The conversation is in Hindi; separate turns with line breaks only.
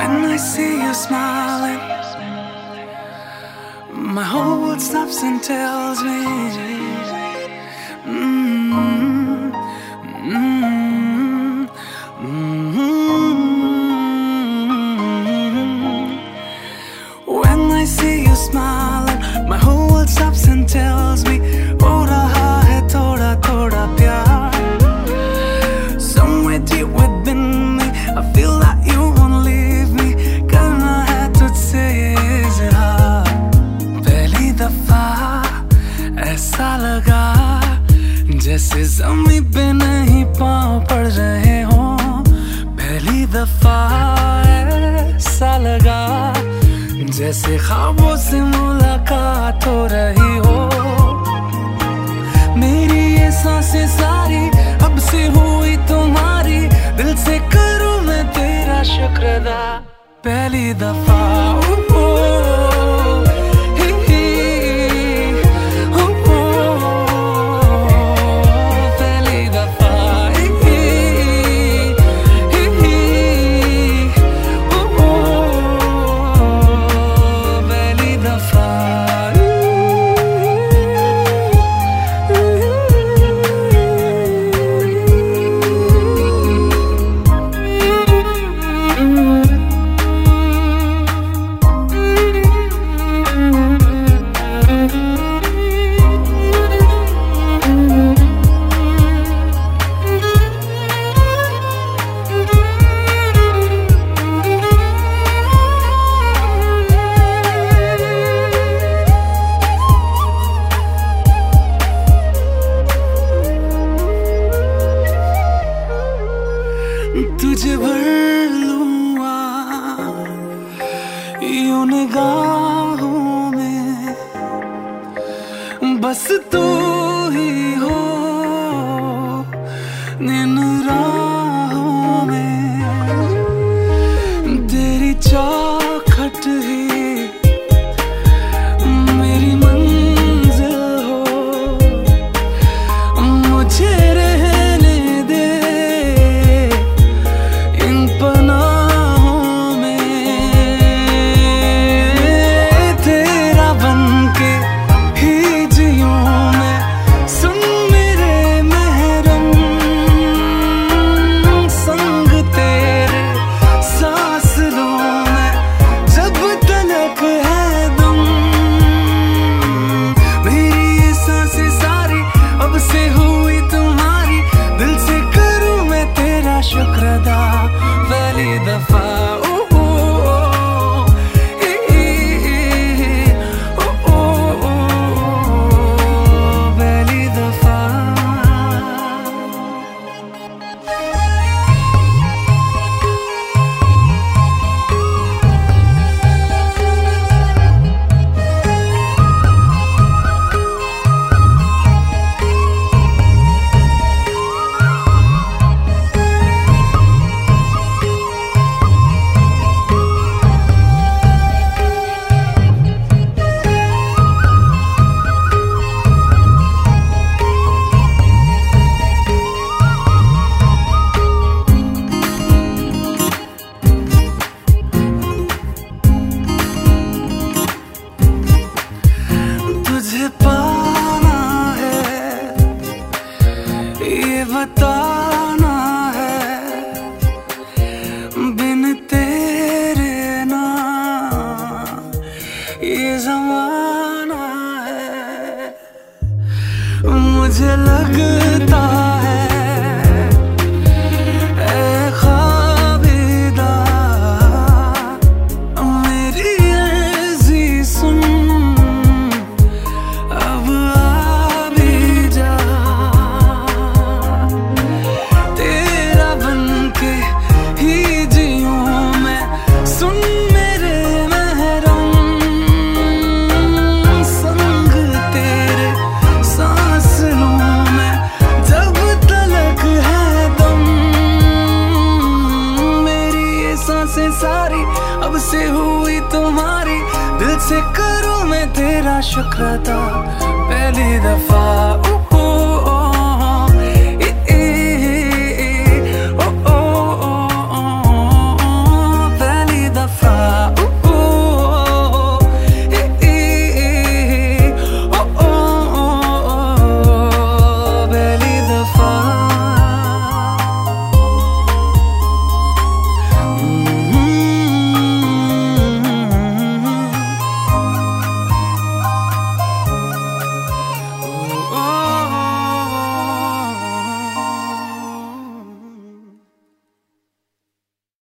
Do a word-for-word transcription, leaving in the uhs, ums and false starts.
When I see you smiling, my whole world stops and tells me mm-hmm, mm-hmm, mm-hmm. When I see you smiling, my whole world stops and tells me ho raha hai thoda thoda pyar. Somewhere deep within me, I feel that you won't leave me. Karna hai tujhse izhar. Pehli dafa aisa laga जैसे ज़मीं पे नहीं पाँव पड़ रहे हों. पहली दफा ऐसा लगा जैसे ख्वाबों से मुलाकात हो रही हो. मेरी ये सांसें सारी अब से हुई तुम्हारी. दिल से करूँ मैं तेरा शुक्र अदा. पहली दफा तुझे भर लूँगा यूं निगाहों में. बस तू ही हो इन राहों में. तेरी चौखट ही मेरी मंजिल हो. मुझे रहने दे इन पनाहों में. तेरा बनके ही जियूं मैं. सुन मेरे महरम संग तेरे सांस लूं मैं जब तलक है दम. मेरी ये सांसें सारी अब से हुई तुम्हारी. दिल से करूं मैं तेरा शुक्र अदा. पहली दफा पाना है ये बताना है. बिन तेरे ना ये ज़माना है. मुझे लगता है ऐ ख्वाबिदा मेरी अर्ज़ी सुन. सारी अब से हुई तुम्हारी. दिल से करूं मैं तेरा शुक्र अदा. पहली दफा